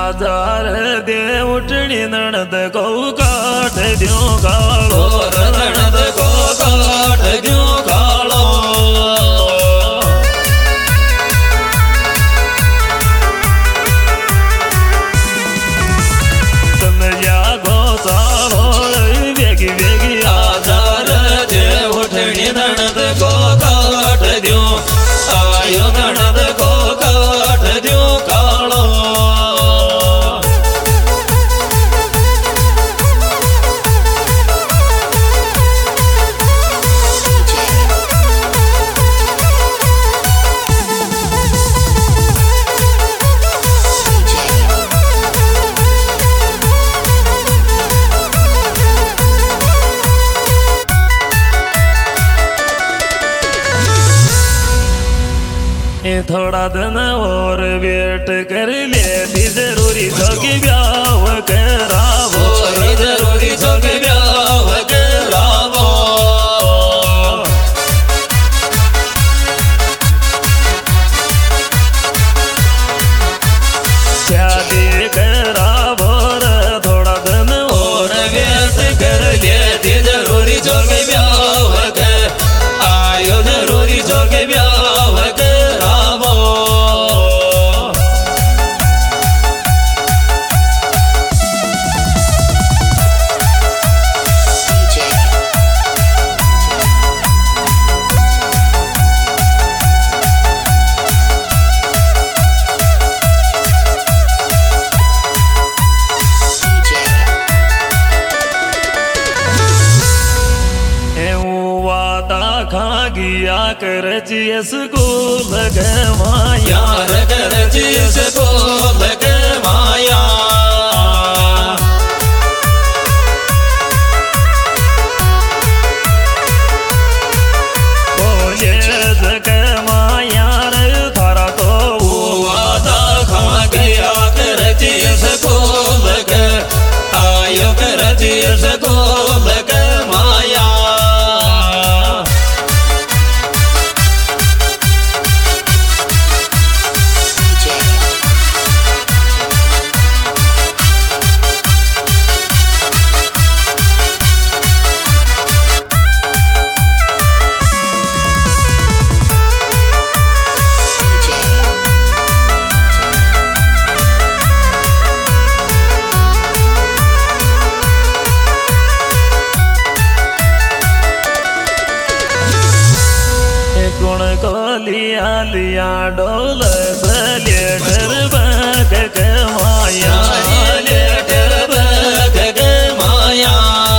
आजार दे उठनी नणद को काट द्यो कालो नणद को काट द्यो कालो तनया गोसालो वेगी वेगी आजार दे उठनी नणद को काट द्यो आयो नणद को काट द्यो कालो थोड़ा दिन और वेट कर ले जरूरी तो कि ब्याह करावो जरूरी तो कि ब्याह करावो शादी करावो थोड़ा दिन और वेट कर ले जरूरी तो कि ब्याह आयो जरूरी तो कि ब्याह गया कर जिय स्कूल गवाया कर जिय स्कूल गवाया गवाया थारा तो वादा खा गया कर जिय स्कूल आयो कर जिय स्कूल गवाया लिया लिया डोल लेटर बक गवाया लेटर बक गवाया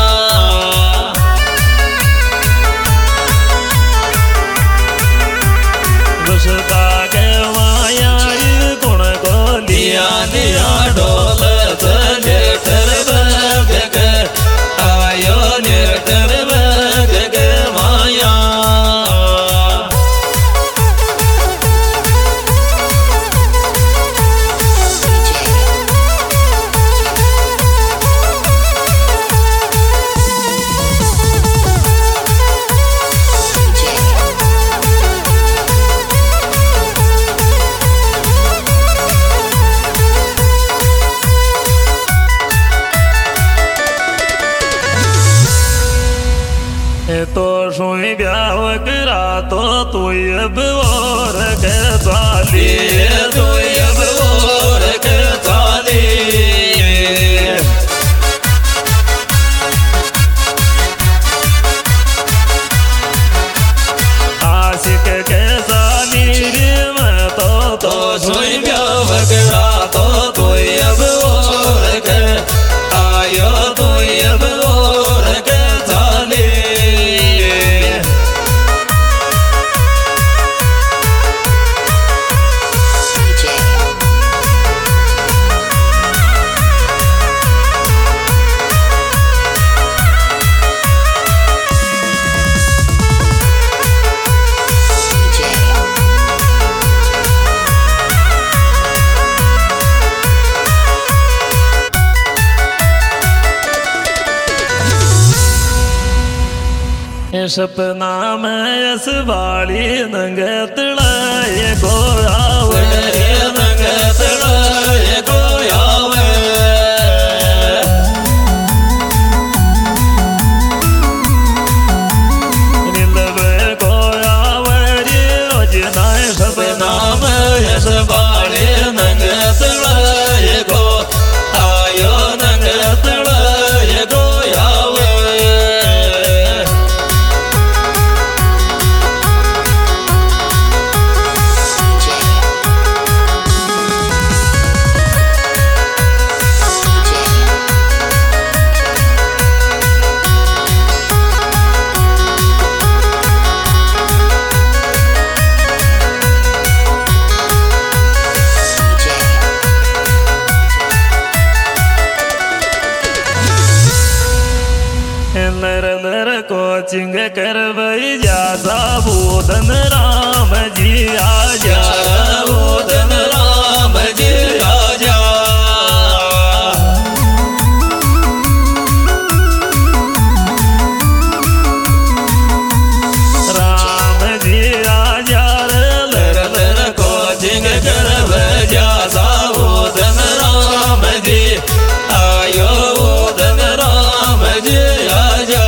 घुसता गवाया गुण को लिया लिया डोल लेटर बक आयो लेटर बक गवाया तो सोई ब्याह करा तो तू अब और चाली तू अब और चाली आशिक के साली मैं तो सोई ब्याह करा तो तू अब और आयो तू अब और चाली सपना में इस बाड़ी नंग तड़ाए गोया नंग तड़ाए गोया बस बाळे नंग तळय गो आयो नंग तळय गो यावे नर नर कोचिंग करवई जासा बोधन राम जी आजा बोधन राम जी आजा राम जी आजा नर नर कोचिंग करवई जासा बोधन राम जी आयो बोधन राम जी आजा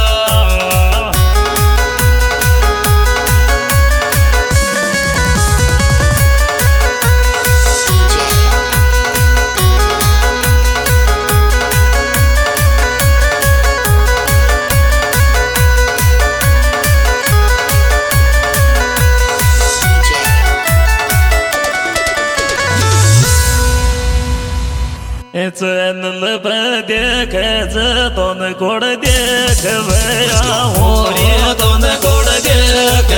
चैनल पर देख दोन कोड देख हो रे दोन कोड देख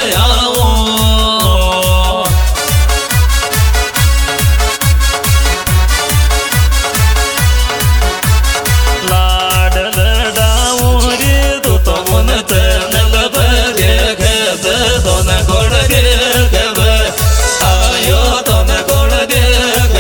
लाड लडाऊ रे तू तो मन चैनल पर देख दोन कोड देख आयो दोन कोड देख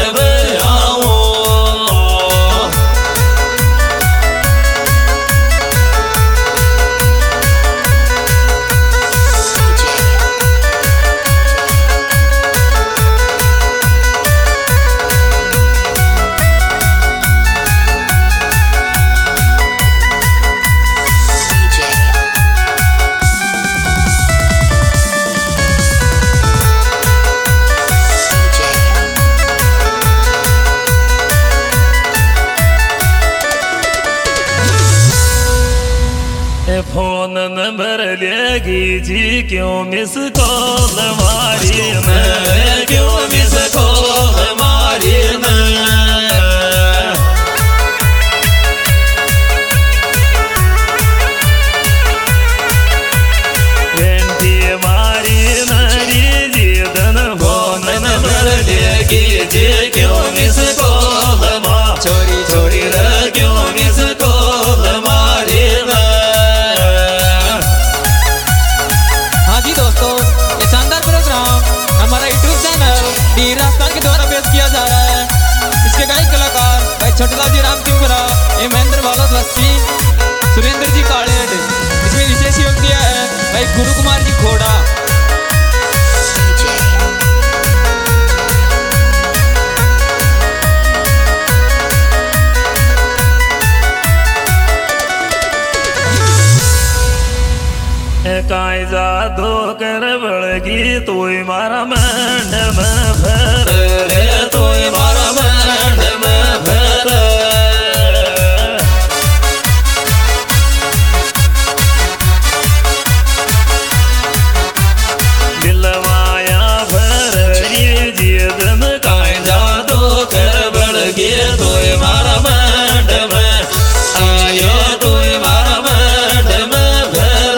फोन नंबर लेगी जी क्यों मिस कॉल मारी मैं क्यों मिस कॉल मारी वेंटी मारी नारी जी धन फोन नंबर लेगी जी क्यों मिस कॉल मार छोरी छोरी रे क्यों मिस कॉल मारी हमारा यूट्यूब चैनल डी राजस्थान के द्वारा पेश किया जा रहा है। इसके गायक कलाकार भाई छोटेलाल जी राम सिंह, महेंद्र बालोद वस्ती, सुरेंद्र जी कालेड। इसमें विशेष योग दिया है भाई गुरु कुमार जी खोड़ा। काय जादू कर बड़गी तू मारा मंड में भर रे तू मारा मंड में भर दिलवाया भर जीद में काय जादू कर बड़गी तू मारा मंड में आयो तू मारा मंड में भर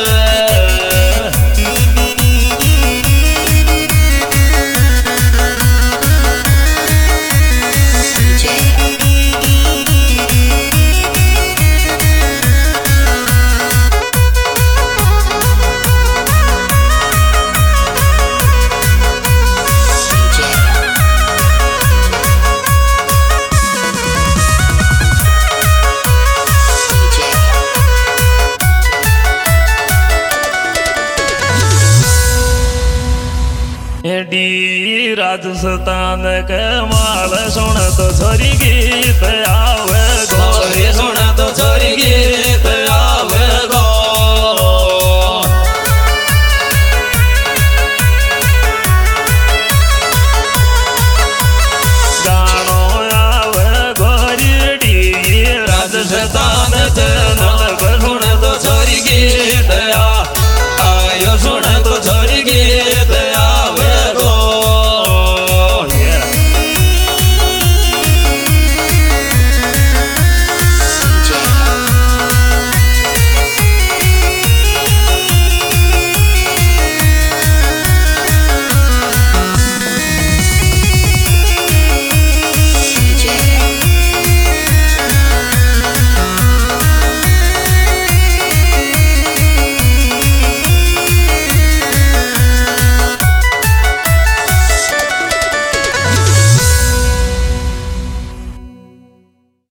डी राजस्थान के माल सुन तो छोरी गीत आवे गोरी सुन तो छोरी गीत